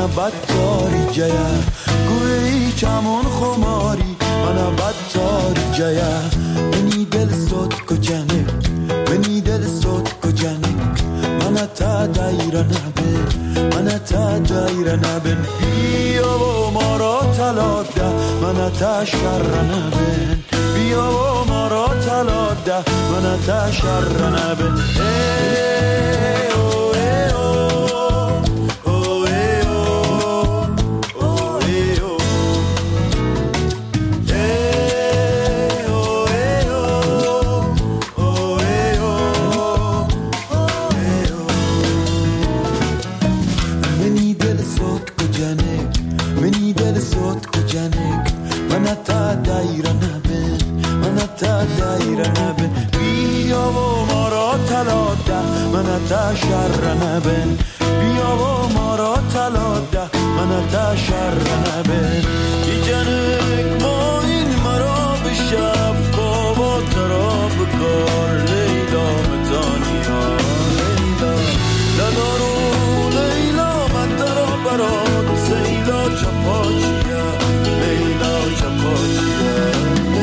mana battori jaya gui chamun khomari mana battori jaya meni dil sot ko janek meni dil sot ko janek mana ta daira nabe mana ta daira nabe bia o mara talada mana ta sharra nabe bia o mara talada mana ta sharra nabe تا شر نبن بیا و ما را تلاده من تا شر نبن کی جنک ما این مرا بشب بابا تراب کار لیلا متانیا لیلا لدارو لیلا من درا برات سیلا چپاچیا لیلا چپاچیا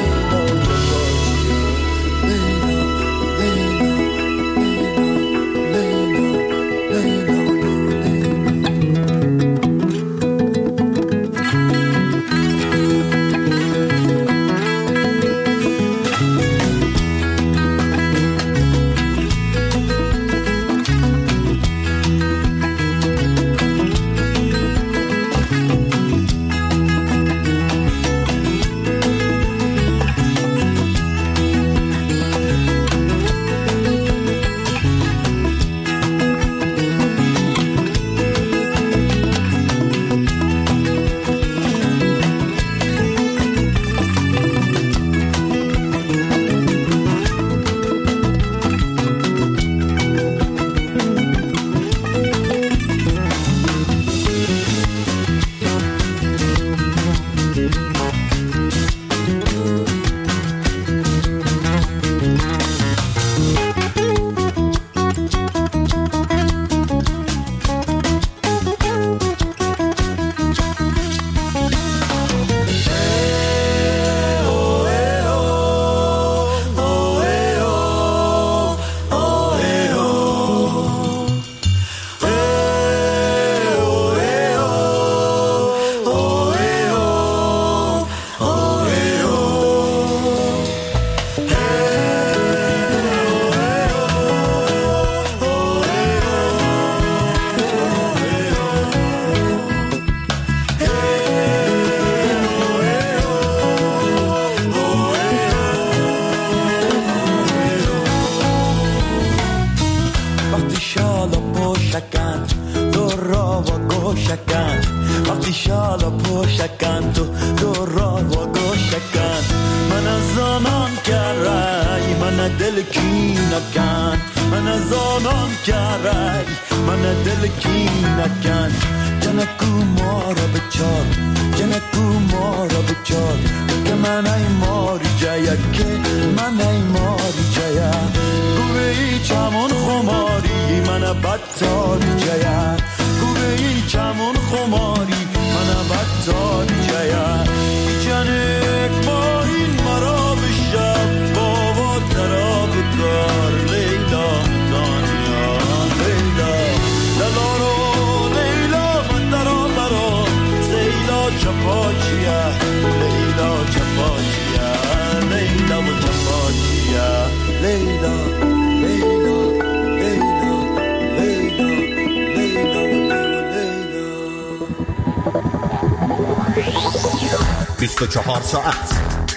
ساعت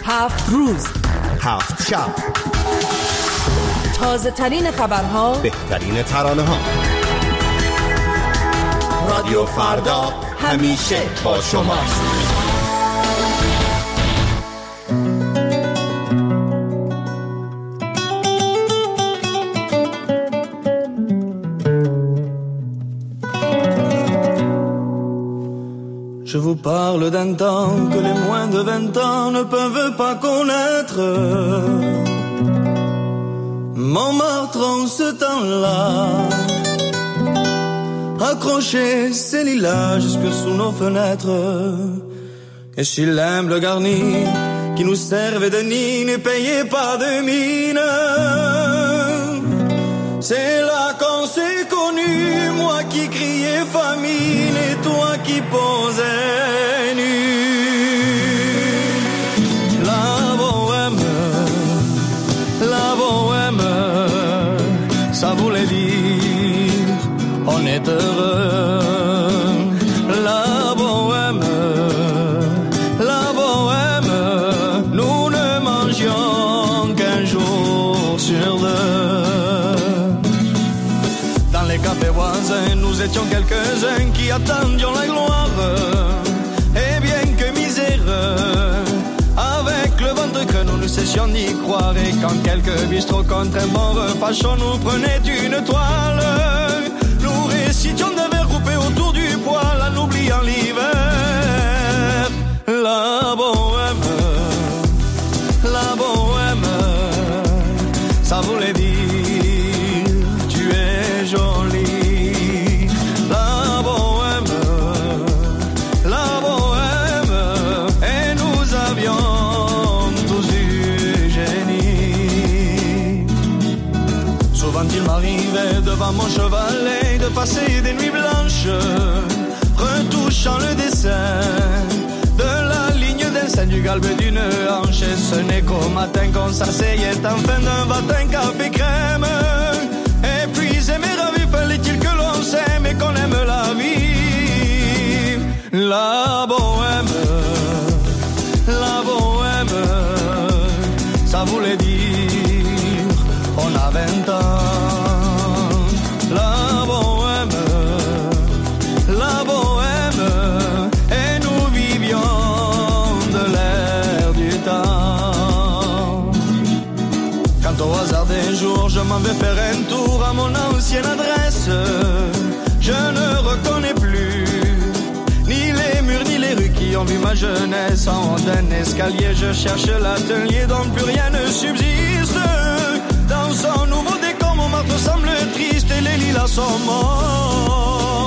7 روز 7 شب تازه ترین خبرها بهترین ترانه ها رادیو فردا همیشه با شماست. Je vous parle d'un temps que les moins de 20 ans ne peuvent pas connaître. Montmartre en ce temps-là accrocher ses lilas jusque sous nos fenêtres. Et s'il aime le garni qui nous servait de nid, ne payez pas de mine. C'est là qu'on s'est connus, moi qui criais famine et toi qui posais nu. La bohème, ça voulait dire on est heureux. La bohème, nous ne mangions qu'un jour sur deux. Dans les cafés voisins, nous étions quelques-uns qui attendions la gloire. Et bien que miséreux, avec le ventre que nous cessions d'y croire. Et quand quelques bistrots contre un bon repas chaud nous prenaient une toile, nous récitions des vers coupés autour du poêle en oubliant l'hiver. La bohème, ça voulait dire tu es jolie. La bohème, et nous avions tous du génie. Souvent il m'arrivait devant mon chevalet de passer des nuits blanches, retouchant le dessin de la ligne d'un sein du galbe d'une hanche. Et ce n'est qu'au matin qu'on s'asseyait enfin d'un matin café crème. Épuisé mais ravi, fallait-il que l'on s'aime et qu'on aime la vie. La bohème, ça voulait dire on a 20 ans. La bohème, et nous vivions de l'air du temps. Quand au hasard des jours je m'en vais faire un tour à mon ancienne adresse, je ne reconnais plus ni les murs ni les rues qui ont vu ma jeunesse. En haut d'un escalier je cherche l'atelier dont plus rien ne subsiste. Dans son nouveau décor mon marteau semble triste et les lilas sont morts.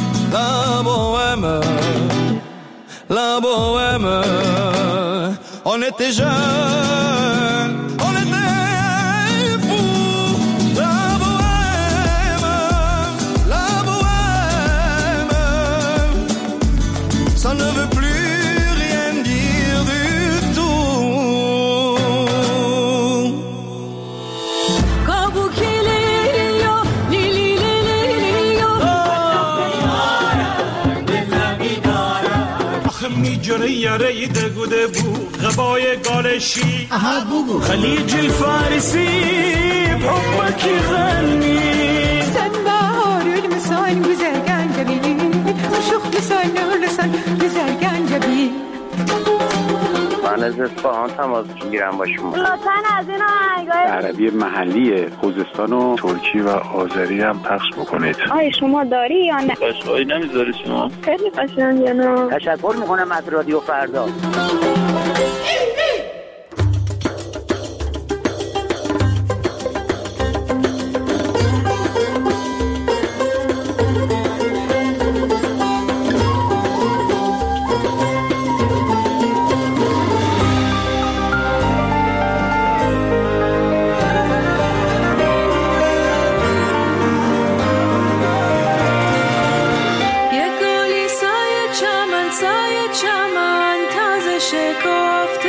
La bohème, on était jeunes, on était fous. La bohème, ça ne veut plus rien dire du tout. جري يريد قدبو غباية قالشي خليج الفارسي بحبك يغني sen baharül misal güzel gencebi Aşık misal nurlusan güzel gencebi من از اصفهان تماس میگیرم با شما. لطفاً از این آهنگای عربی محلی خوزستان و ترکی و آذری هم پخش بکنید. آیا شما داری یا نه؟ قشقایی نمیذاری شما؟ خیلی قشنگه نه؟ تشکر میکنم از رادیو فردا. یه گلی سایه چمن تازه شکفت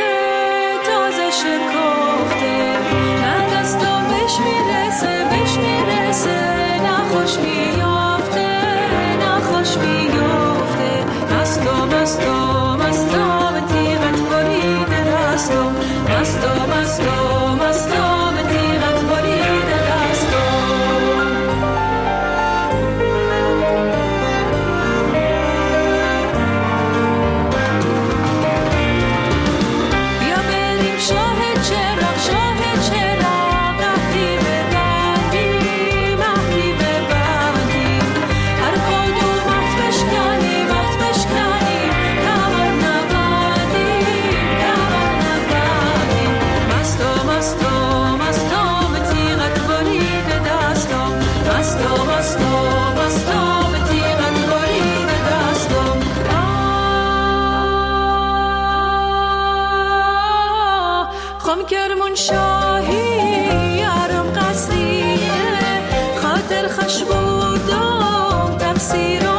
شاهی یارم قصیره خاطر خش بودم تقصیر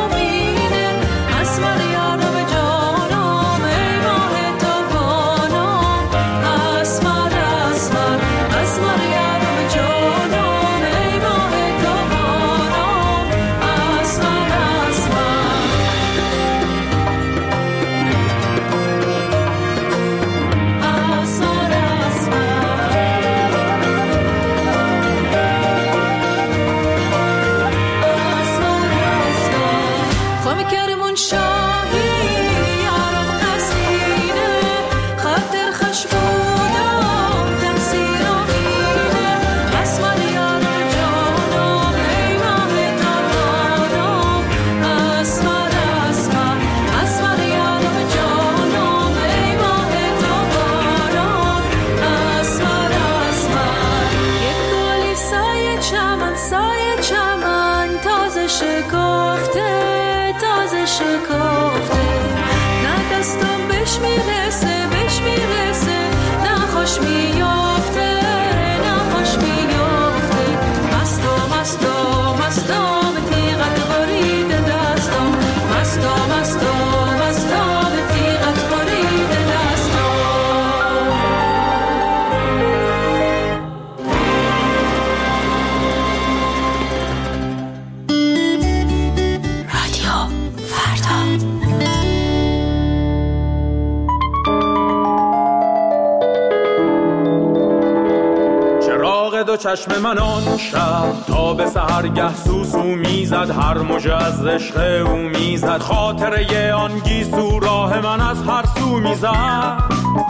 دو چشم من آن شب تا به سحرگه سوسو میزد، هر موج از عشق او میزد، خاطره آن گیسو راه من از هر سو میزد.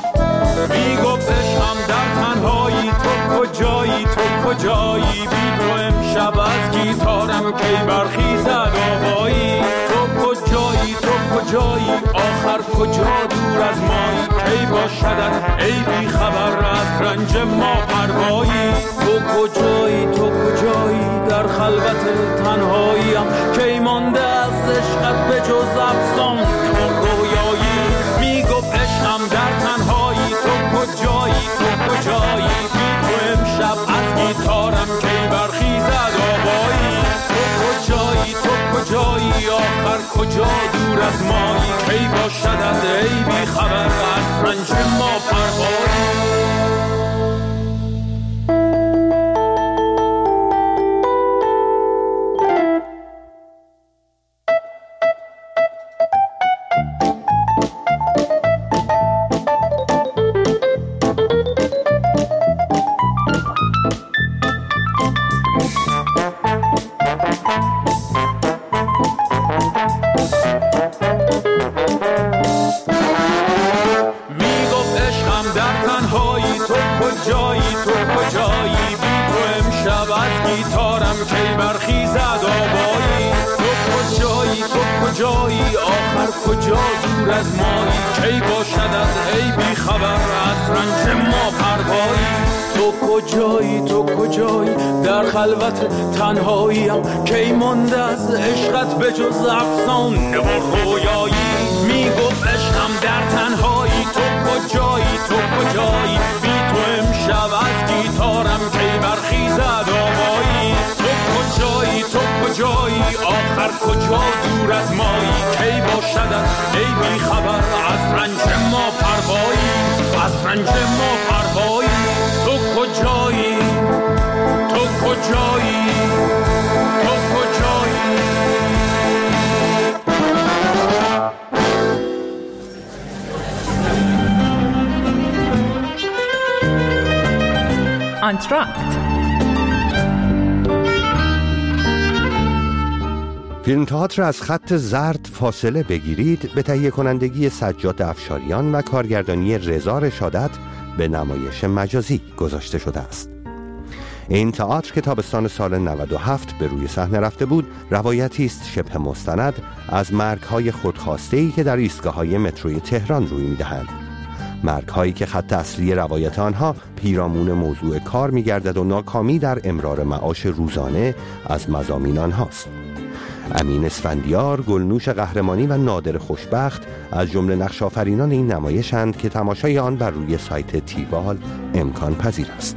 میگفت عشقم در تنهایی، تو کجایی تو کجایی، بی تو امشب از گیتارم کی برخیزد آوایی. تو کجایی تو کجایی، آخر کجا دور از مایی، کی باشدت ای بی خبر از رنج ما پروایی. تو کجایی تو کجایی، در خلوت تنهاییم کی مانده از عشقت به جز افسان رویایی. میگفت عشقم در تنهایی، تو کجایی تو کجایی، بی تو امشب از گیتارم کی برخیزد آوایی. تو کجایی تو کجایی، آخر کجا دور از مایی، کی باشدت ای بی خبر از رنج ما پروایی. خلوت تنهاییم کی مانده از عشقت به جز افسانه و رویایی. میگفت عشقم در تنهایی، تو کجایی تو کجایی، بی تو امشب از گیتارم کی برخیزد آوایی. تو کجایی تو کجایی، آخر کجا دور از مایی، کی باشدت ای بی خبر از رنج ما پروایی، از رنج ما پروایی. تو کجایی تو کجایی تو کجایی. آنتراکت فیلم تئاتر از خط زرد فاصله بگیرید به تهیه کنندگی سجاد افشاریان و کارگردانی رضا رشادت به نمایش مجازی گذاشته شده است. این تئاتر که تابستان سال 97 به روی صحنه رفته بود، روایتی است شبه مستند از مرگ‌های خودخواسته‌ای که در ایستگاه‌های متروی تهران روی می‌دهند. مرگ‌هایی که خط اصلی روایت آنها پیرامون موضوع کار می‌گردد و ناکامی در امرار معاش روزانه از مضامین آنهاست. امین اسفندیار، گلنوش قهرمانی و نادر خوشبخت از جمله نقش آفرینان این نمایشند که تماشای آن بر روی سایت تیوال امکان پذیر است.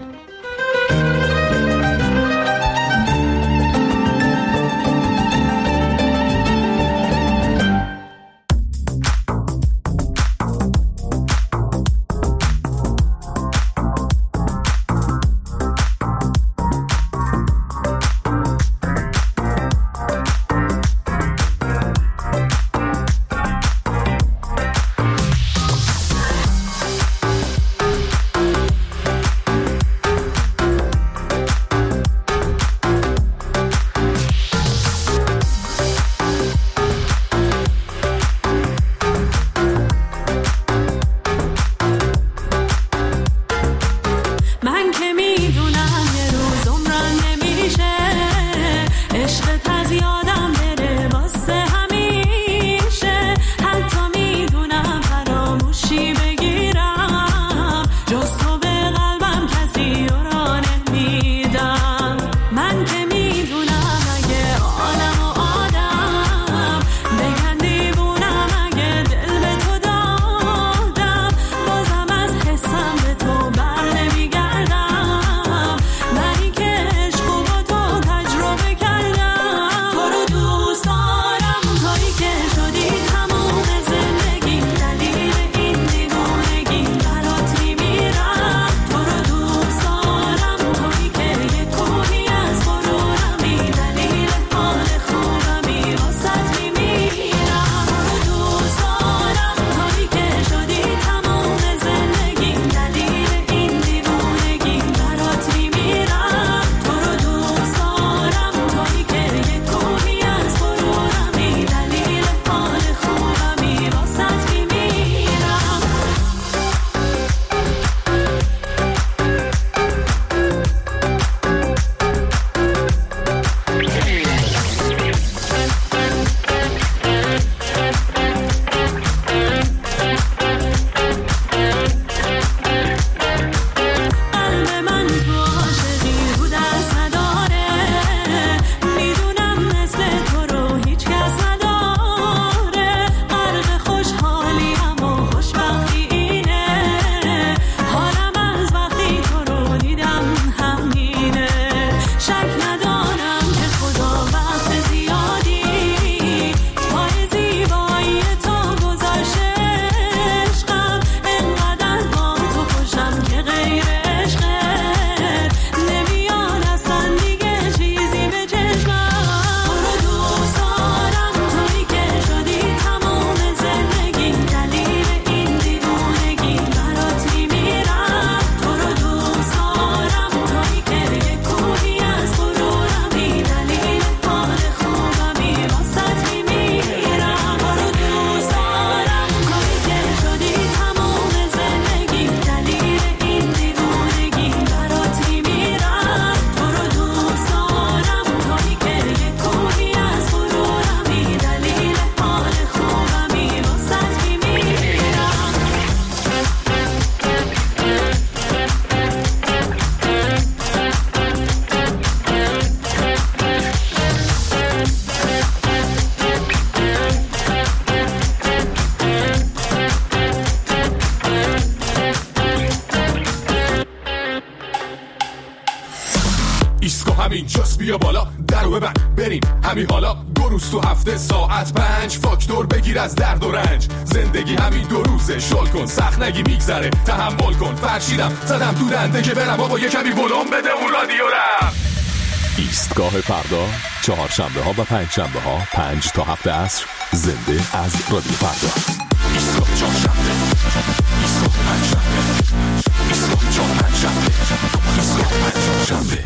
همینجاست بیا بالا درو ببند بریم همین حالا 2 روز تو هفته ساعت 5 فاکتور بگیر از درد و رنج زندگی همین 2 روزه شل کن سخت نگی میگذره تحمل کن فرشیدم زدم تو دنده که برم بابا یه کمی ولوم بده اون رادیو رم. ایستگاه فردا 4 شنبه ها و 5 شنبه ها 5 تا 7 عصر زنده از رادیو فردا. ایستگاه 4 شنبه ایستگاه 5 شنبه ایستگاه 4 5 شنبه ایستگاه 5 شنبه.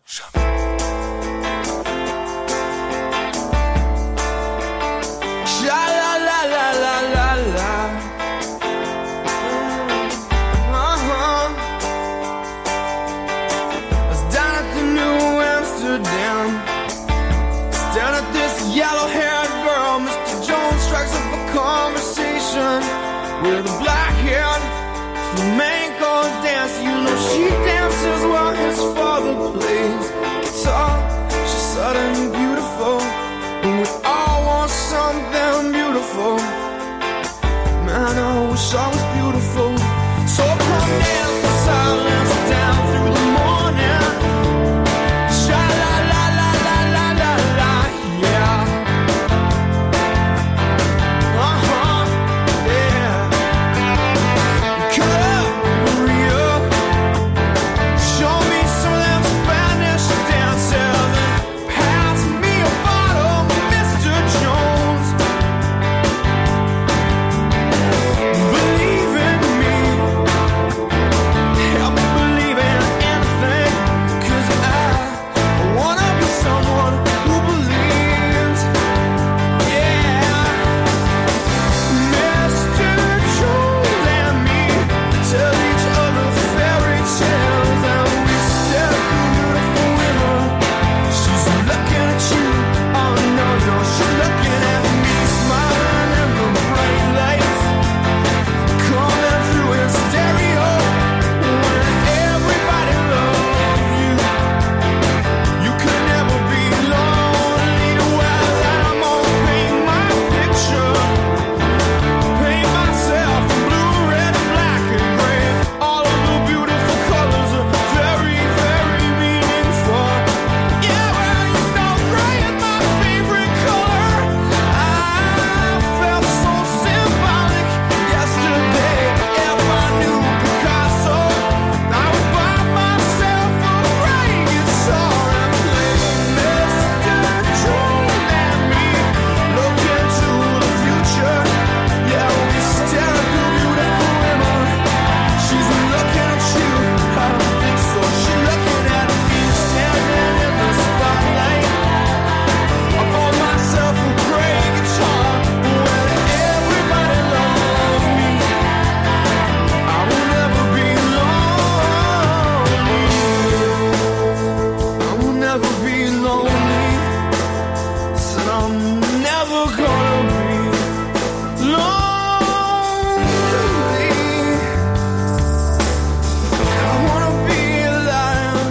With a black-haired flamenco dance, you know she dances while his father plays guitar. She's suddenly beautiful, and with wish I was beautiful. So come dance the silence down through the morning. Sha la la la la la la la, yeah. Yeah. Come, Maria. Show me some of them Spanish dances and pass me a bottle, Mr. Jones. Believe in me, help me believe in anything, 'cause I wanna be someone who believes. Yeah, Mr. Jones and me tell each other fairy tales, and we stare at beautiful women. She's looking at you, oh no, no, she's looking at me, smiling in the bright lights, coming through in stereo. When everybody loves you, you could never be lonely. Well, I'm gonna paint my picture, paint myself in blue, red, black, and gray. All of the beautiful colors are very, very meaningful. Yeah, well, you know, gray is my favorite color. I felt so symbolic yesterday. If I knew Picasso, I would buy myself a gray guitar and play Mr. Jones and me. Look into the future. Yeah, we stare at the beautiful women. She's looking at you, I don't think so. She's looking at me, standing in the spotlight. I bought myself a gray guitar. When everybody loves me, I will never be lonely. I will never be lonely. Said I'm never gonna be lonely. I wanna be a lion.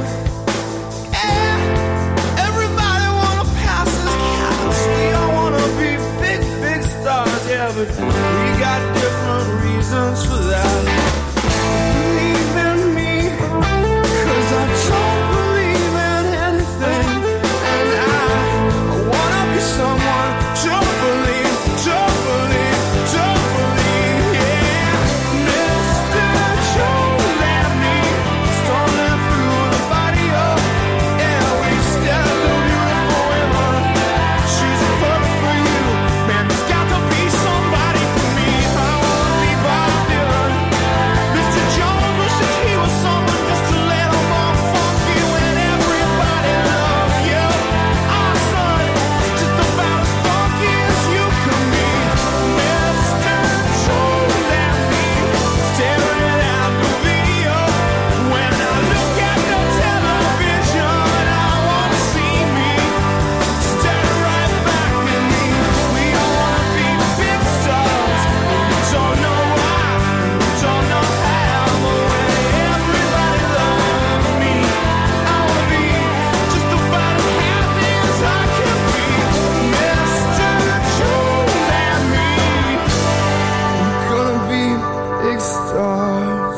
Yeah. Everybody wanna pass this galaxy. I wanna be big, big stars. Yeah, but we got different reasons for that. Believe in me, 'cause I don't believe in anything. And I wanna be someone. Don't believe, don't believe, don't believe. Yeah, Mr. Jones and me, storming through the body of. Yeah, we stare at the beautiful women. She's perfect for you. Man, there's got to be somebody for me. I wanna be Bob Dylan. Mr. Jones wishes he was someone just a little more funky. When everybody loves you, our son is just about as funky as you can be. Mr. Jones and me, staring at the video. When I look at the television, I wanna see me stare right back at me. We all wanna be big stars. We don't know why, we don't know how, but when everybody loves me, I wanna be just about as happy as I can be. Mr. Jones and me, we're gonna be big stars.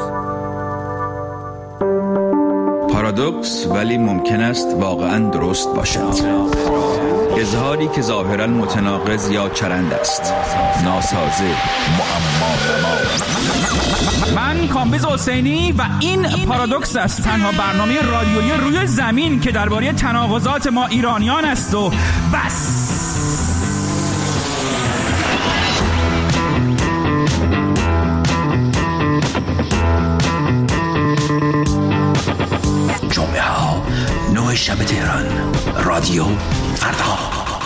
پارادوکس ولی ممکن است واقعا درست باشد. اظهاری که ظاهرا متناقض یا چرند است، ناسازه، معما. من کامبیز حسینی و این پارادوکس است، تنها برنامه رادیویی روی زمین که درباره تناقضات ما ایرانیان است و بس. جمعه ها 9 شب تهران، رادیو فردا.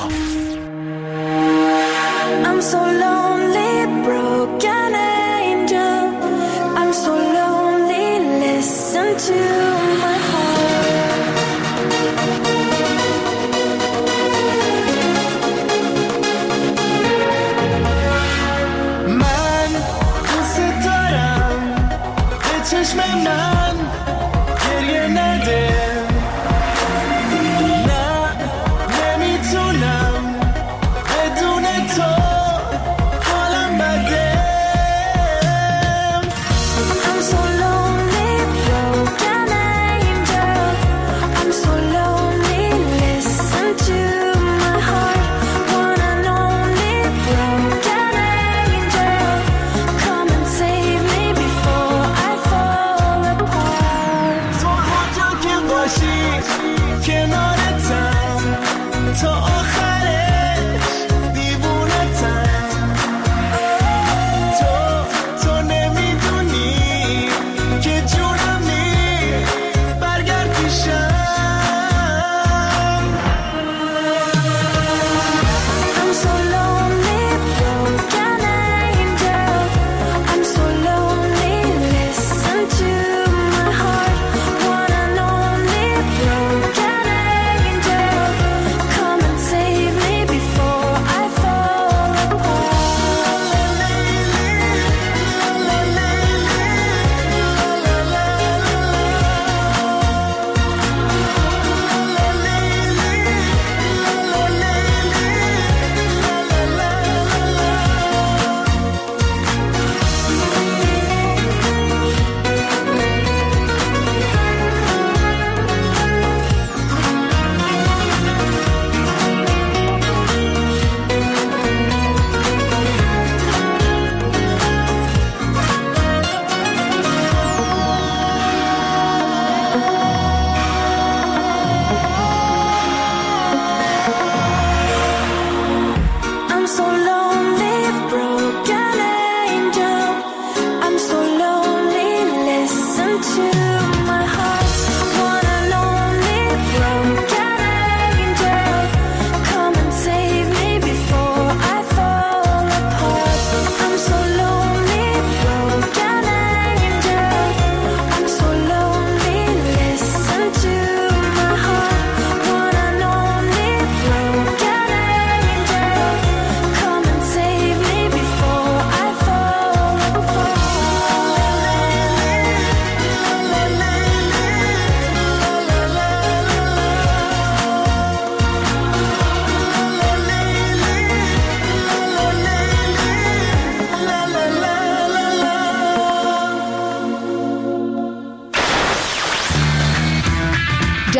I'm so lonely, broken angel. I'm so lonely, listen to my heart. من دوست دارم به چشم من گریه نده. نه نمیتونم بدون تو حالم بده.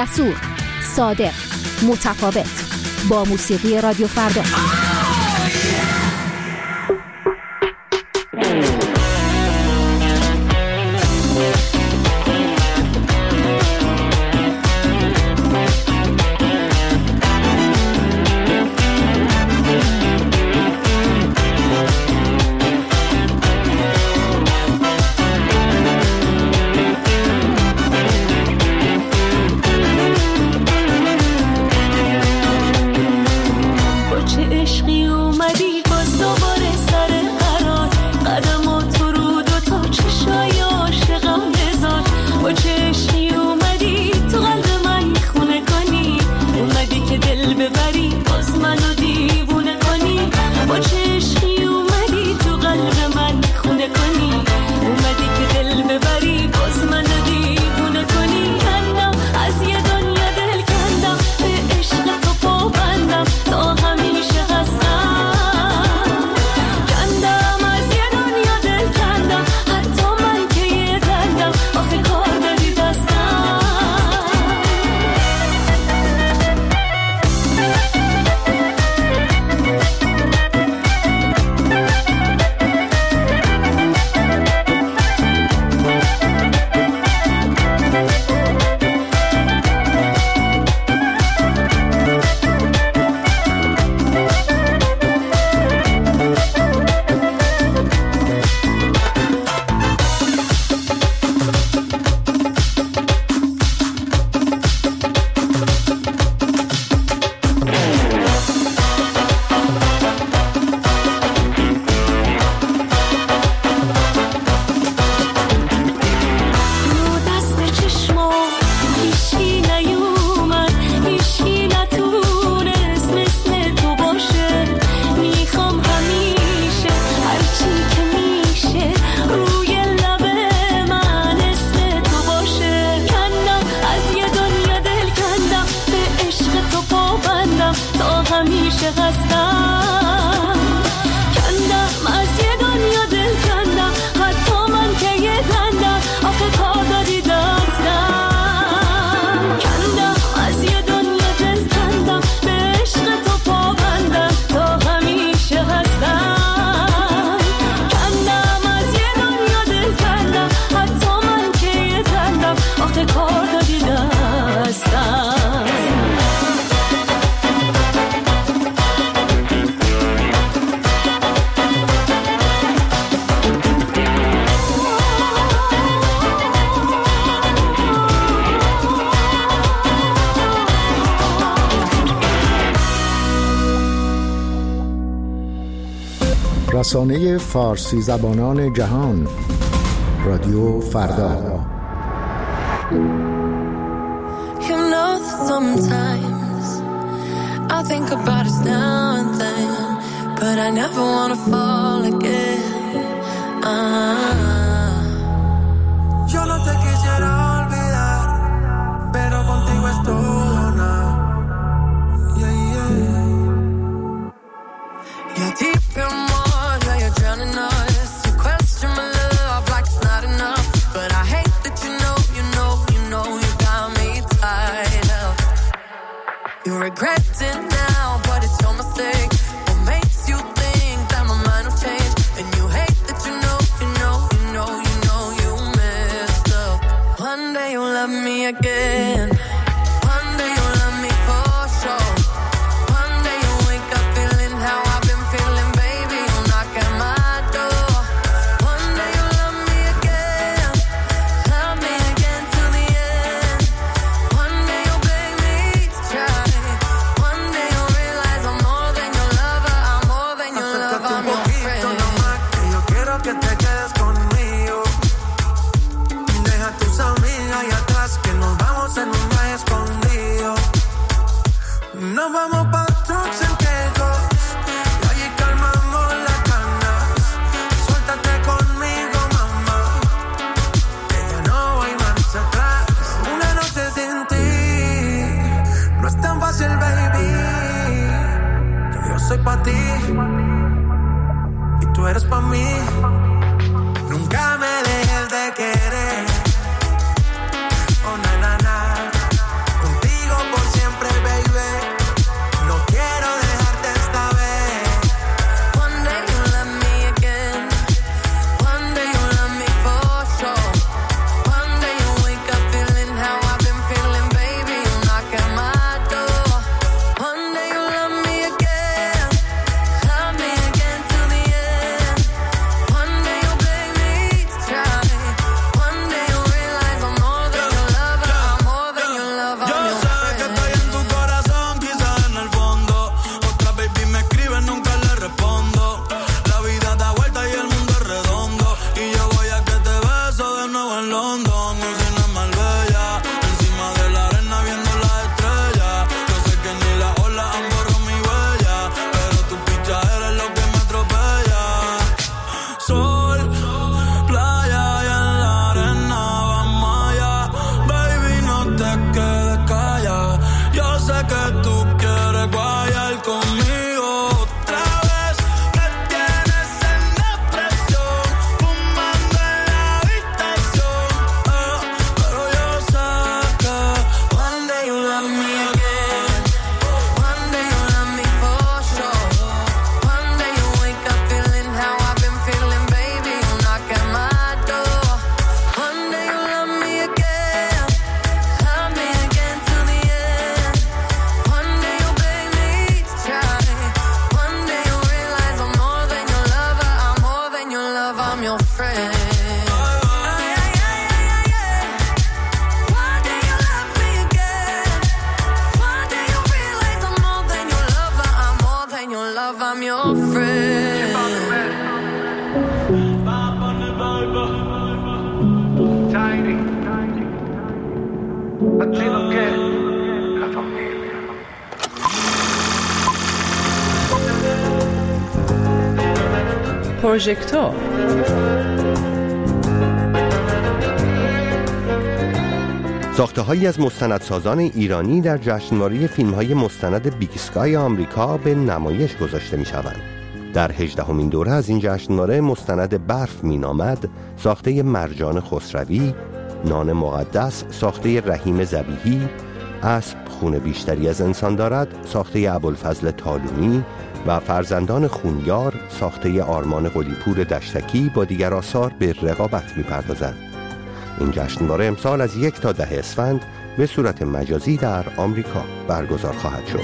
جسور، صادق، متفاوت، با موسیقی رادیو فردا. رسانه فارسی زبانان جهان، رادیو فردا. You know that sometimes I think about us now and then, but I never wanna fall again. Yo no te quisiera olvidar, pero contigo es todo nada. Yeah, yeah. You're deep in water, you're drowning us. You question my love like it's not enough, but I hate that you know you got me tied up. You regret it now, but it's your mistake. What makes you think that my mind will change? And you hate that you know you messed up. One day you'll love me again. One day you'll love me for sure. One day you'll wake up feeling how I've been feeling, baby. You'll knock at my door. One day you'll love me again till the end. One day you'll beg me to try. One day you'll realize I'm more than your lover. I'm more than your lover. I'm your friend. Que yo quiero que te quedes conmigo. Deja tus amigas y atrás que nos vamos a I'm your friend. I'm your friend. Tiny. Latino che la famiglia. پروژکتور ساخته‌هایی از مستندسازان ایرانی در جشنواره فیلم‌های مستند بیگ اسکای آمریکا به نمایش گذاشته می‌شوند. در 18مین دوره از این جشنواره مستند برف مینامد ساخته مرجان خسروی، نان مقدس ساخته رحیم ذبیحی، اسب خون بیشتری از انسان دارد ساخته ابوالفضل طالونی و فرزندان خونیار ساخته آرمان قلیپور دشتکی با دیگر آثار به رقابت می‌پردازند. این جشنواره امسال از 1 تا 10 اسفند به صورت مجازی در آمریکا برگزار خواهد شد.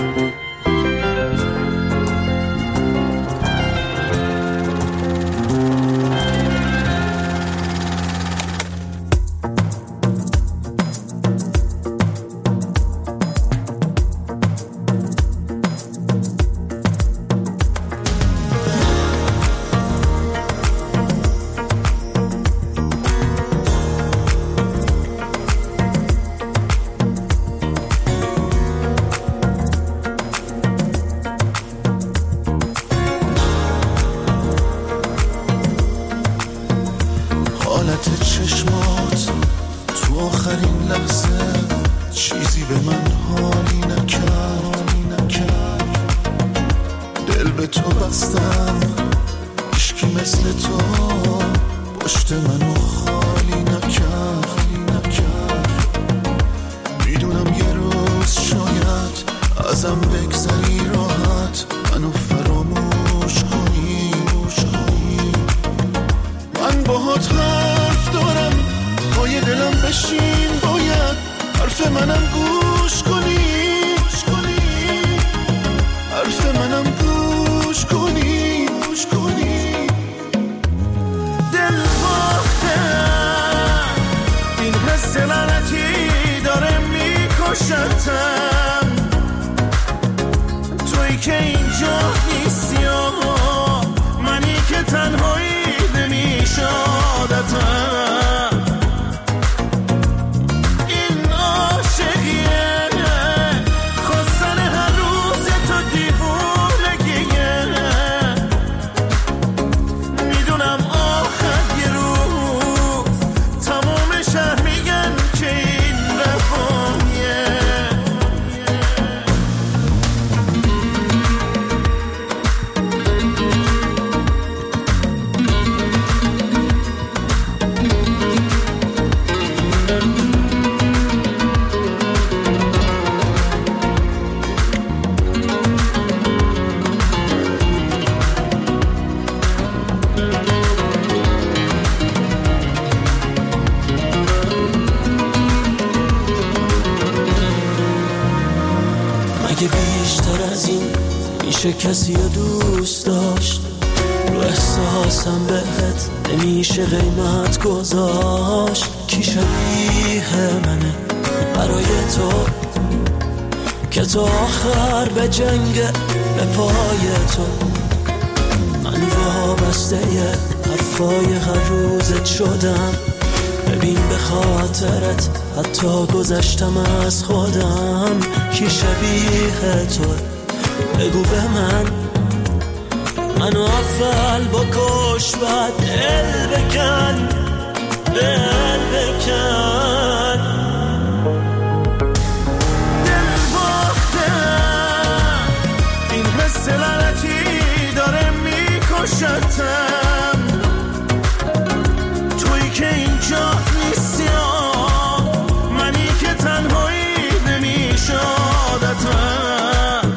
توی که اینجا نیستی منی که تنهایی نمیشه عادتم این عاشقیه خواستن هر روز تو دیوونگیه میدونم آخر یه روز تمام شهر میگن که این رفایه اگه بیشتر از این میشه کسی رو دوست داشت رو احساسم بهت نمیشه قیمت گذاشت کی شبیه منه برای تو که تو آخر به جنگ به پای تو من وابسته حرفای هر روزت شدم ببین به خاطرت حتی گذشتم از خودم کی شبیه تو بگو به منو اول بکش بعد دل بکن دل بکن دل باختم این حس لعنتی داره میکشتم توی که اینجا نیستی منی که تنهایی نمیشه عادتم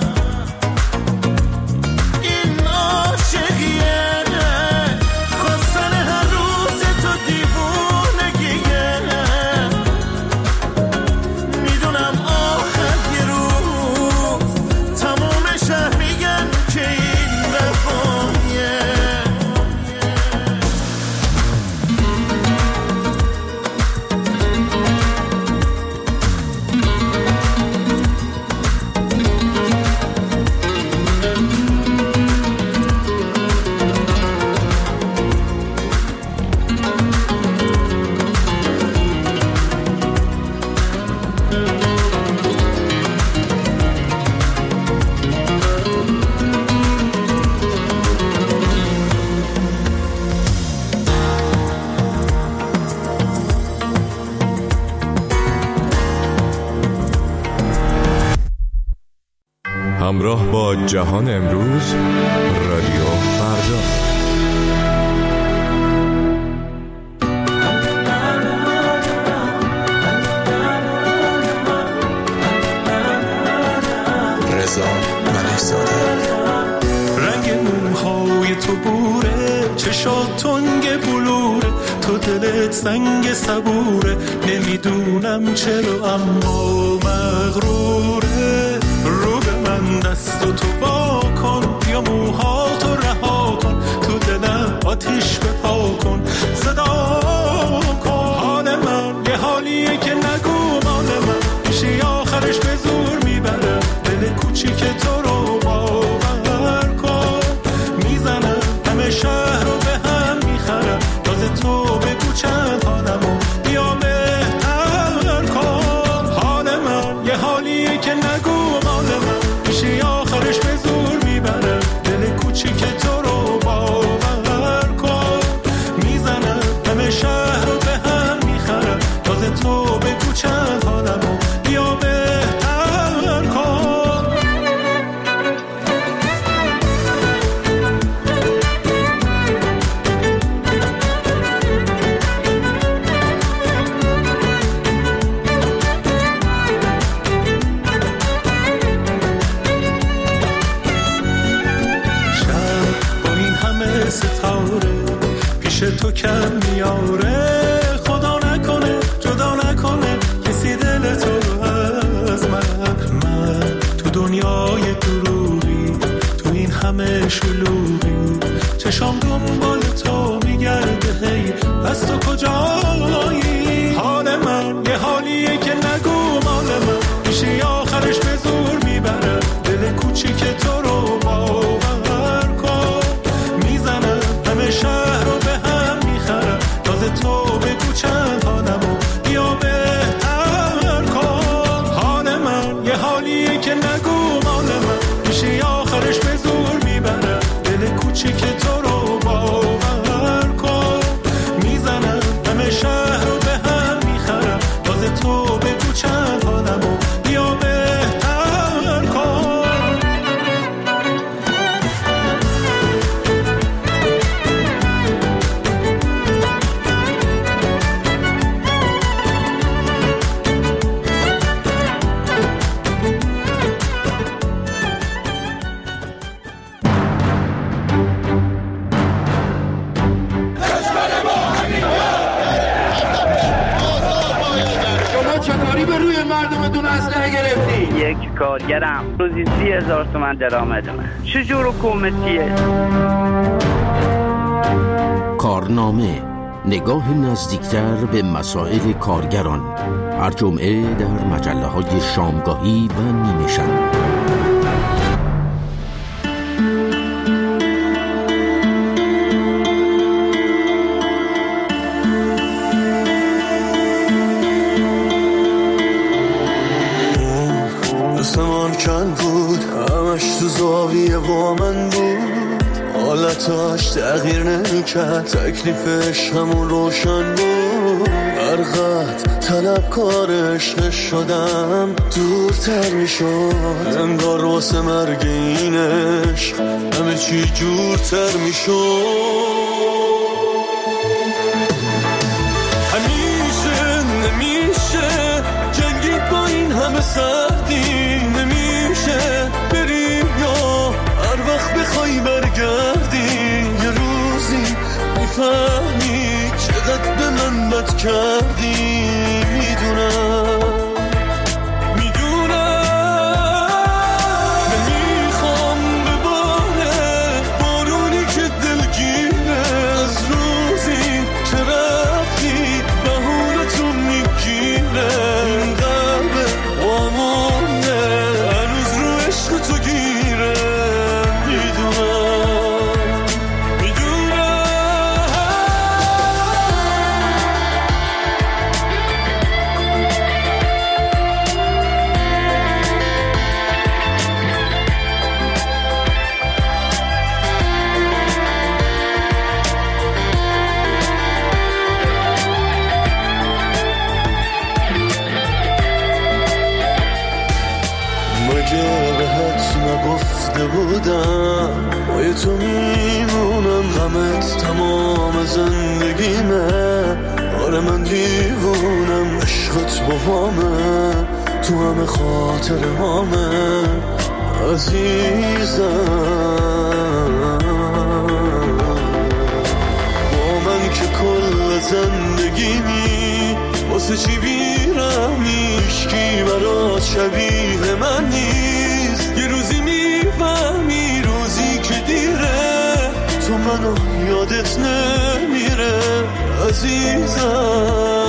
این عاشقیه خواستن هر روز تو دیوونگیه همراه با جهان امروز، رادیو فردا. رضا ملک‌زاده. رنگ موهای تو بوره، چشات تنگ بلوره، تو دلت سنگ صبوره، نمیدونم چرا اما مغروره. رو به من دست و تو وا کن، یا موهاتو رها کن، تو دلم آتیش بپا کن، صدا کن. حال من یه حالیه که نگو مال من، میشه آخرش به زور میبره، دل کوچیک تو رو باور کن. میزنم همه شهر رو به هم میخرم، راز تو بگو چند حالمو بیا بهتر کن. حال من یه حالیه که نگو مال من، میشه آخرش به زور میبره، دل کوچیک تو رو باور کن. میزنم همه شهر رو به هم میخرم، راز تو بگو چند حالمو بیا بهتر کن. ستاره پیش تو کم میاره، خدا نکنه جدا نکنه کسی دل تو از من تو دنیای دروغی، تو این همه شلوغی، چشام دنبال تو میگرده، هی پس تو کجایی؟ حال من یه حالیه که نگو مال من، میشه آخرش به زور میبره، دل کوچیک تو رو باور کن. میزنم همه شهر رو به هم میخرم، راز تو بگو چند حالمو بیا بهتر کن. حال من یه حالیه که نگو مال من، میشه آخرش به زور میبره، دل کوچیک تو رو باور کن. میزنم همه شهر رو به هم میخرم، راز تو بگو چند حالمو بیا بهتر کن. چطوری به روی مردمتون اسلحه گرفتی؟ یک کارگرم روزی 30,000 تومان درآمدمه. چجور حکومتیه؟ کارنامه، نگاه نزدیکتر به مسائل کارگران، هر جمعه در مجله‌های شامگاهی و نیمه شب. چند بود همش تو زاویه با من بود، حالتاش تغییر نمیکرد، تکلیفش همون روشن بود. هر قد طلبکار عشقش شدم دورتر میشد، انگار واسه مرگ این عشق همه چی جورتر میشد. همیشه نمیشه جنگید با این همه سردی، نمیشه بریم یا هر وقت بخوای برگردی، یه روزی میفهمی چقدر به من بد کردی. میدونم نمیخوام بباره بارونی که دلگیره، از روزی که رفتی بهونتون میگیره، این قلبه وامونه هنوز رو عشق تو گیره. میدونم پای تو میمونم، غمت تمام زندگیمه. آره من دیوونم، عشقت با همه، تو همه خاطر همه عزیزم. با من که کل زندگیمی، واسه چی بیرمی؟ عشقی برات شبیه من نیست. یه روزی میفهمی، روزی که دیره، تو منو یادت نمیره عزیزم.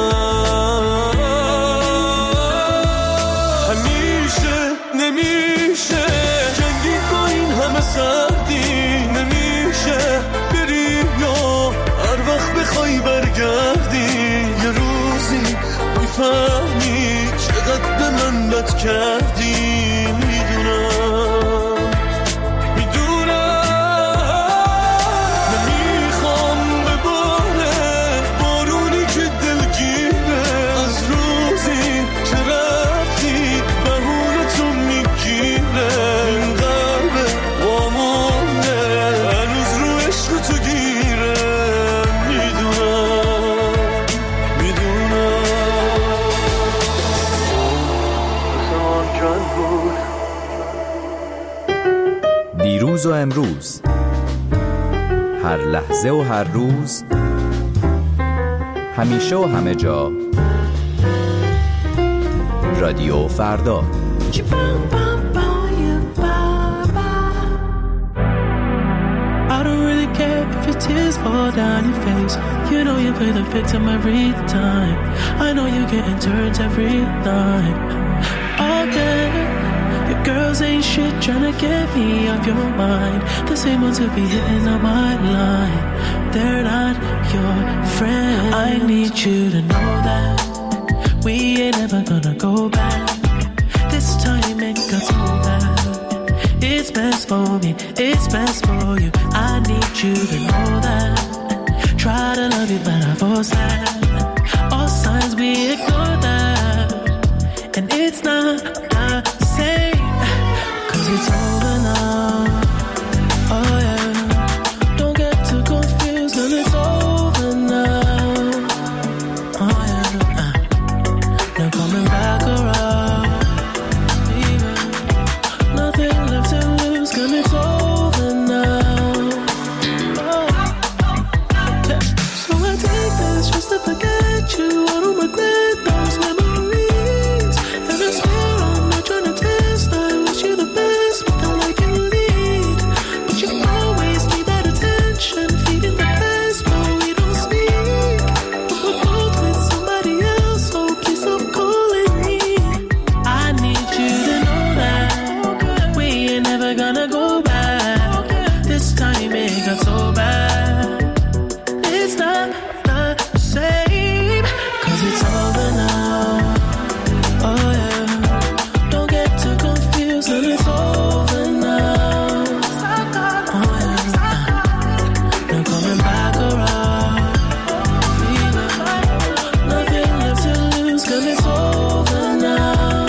همیشه نمیشه جنگی با این همه سردی، نمیشه بری یا هر وقت بخوای برگردی. یه روزی میفهمی چقدر به من بد کردی. میدونم نمیخوام بباره بارونی که دلگیره، از روزی که رفتی بهونه تو میگیره. این قلب وامونه هنوز رو عشق تو گیره. دیروز و امروز، هر لحظه و هر روز، همیشه و همه جا، رادیو فردا. I don't really care if your tears fall down your face. You know you play the victim every time. I know you're getting turned every night. All day your girls ain't shit tryna get me off your mind. The same ones who be hitting on my line, they're not your friend. I need you to know that we ain't ever gonna go back. This time it got so bad. It's best for me, it's best for you. I need you to know that. Try to love you but I force that. All signs we ignore that. And it's not the same, 'cause it's over now. Oh yeah, don't get too confused when it's over now. Oh yeah, no coming back around. Even nothing left to lose, 'cause it's over now. Oh. Yeah. So I take this just to forget you. I don't regret those memories. And I swear I'm not trying to test. I wish you the best, but don't like you lead. But you always need that attention, feeding the best, but we don't speak. But we're both with somebody else, so please stop calling me. I need you to know that we ain't never gonna go back. This time it got so bad. It's not the same, 'cause it's over now. Oh yeah, don't get too confused when it's over now. Oh yeah, no coming back around. Even nothing left to lose, 'cause it's over now.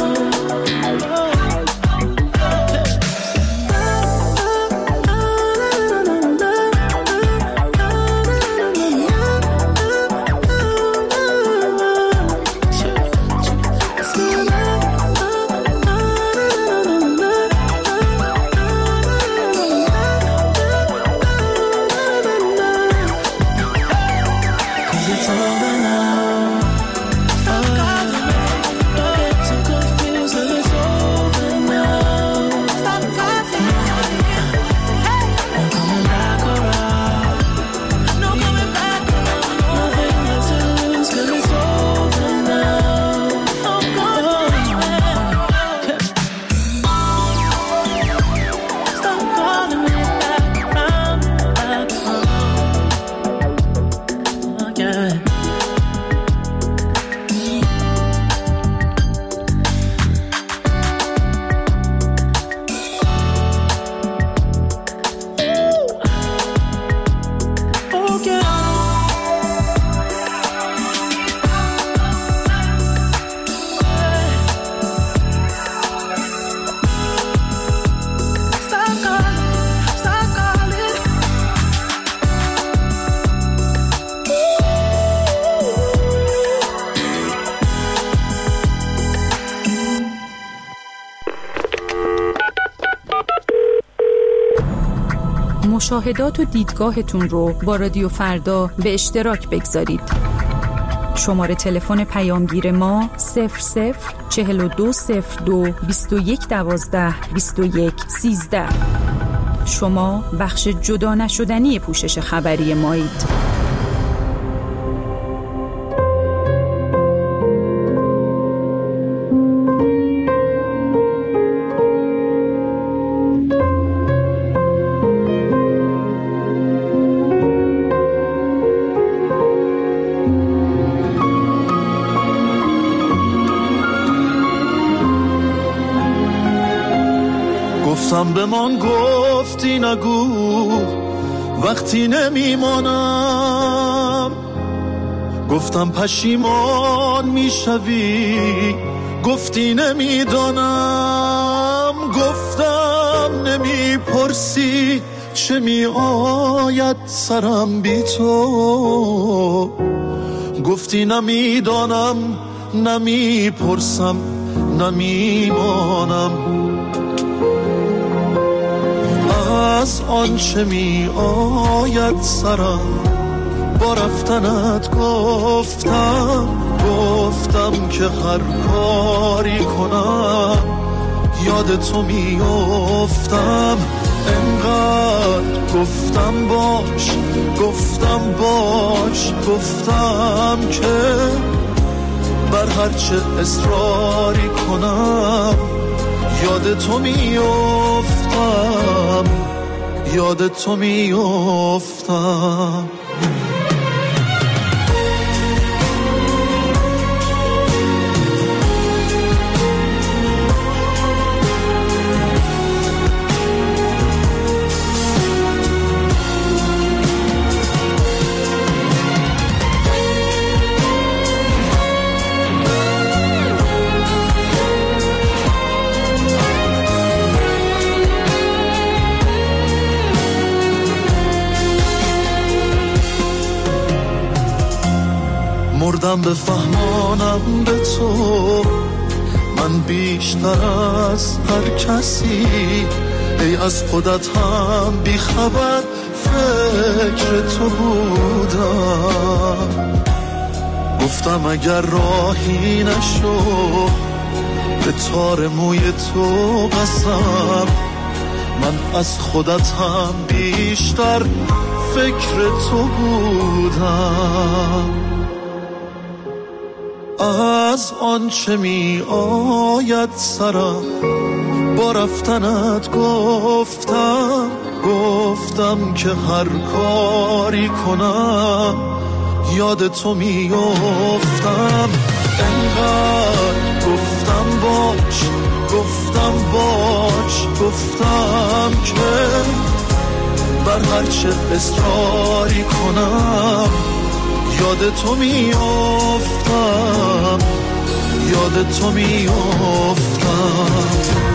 مشاهدات و دیدگاهتون رو با رادیو فردا به اشتراک بگذارید. شماره تلفن پیامگیر ما 004202 2112 2113. شما بخش جدا نشدنی پوشش خبری مایید. گفتم به من گفتی نگو وقتی نمیمانم، گفتم پشیمان میشوی گفتی نمیدانم، گفتم نمیپرسی چه میآید سرم بی تو، گفتی نمیدانم نمیپرسم نمیمانم. از آنچه می آید سرم با رفتنت گفتم که هر کاری کنم یاد تو می افتم. انقدر گفتم باش گفتم که بر هرچه اصراری کنم یاد تو می افتم، یاد تو می افتم. مردم بفهمانم به تو من بیشتر از هر کسی، ای از خودت هم بی خبر فکر تو بودم. گفتم اگر راهی نشو به تار موی تو قسم، من از خودت هم بیشتر فکر تو بودم. از آنچه می آید سرم با رفتنت گفتم که هر کاری کنم یاد تو می افتم. انقدر گفتم که بر هرچه اصراری کنم یاد تو می افتم، یاد تو می افتم.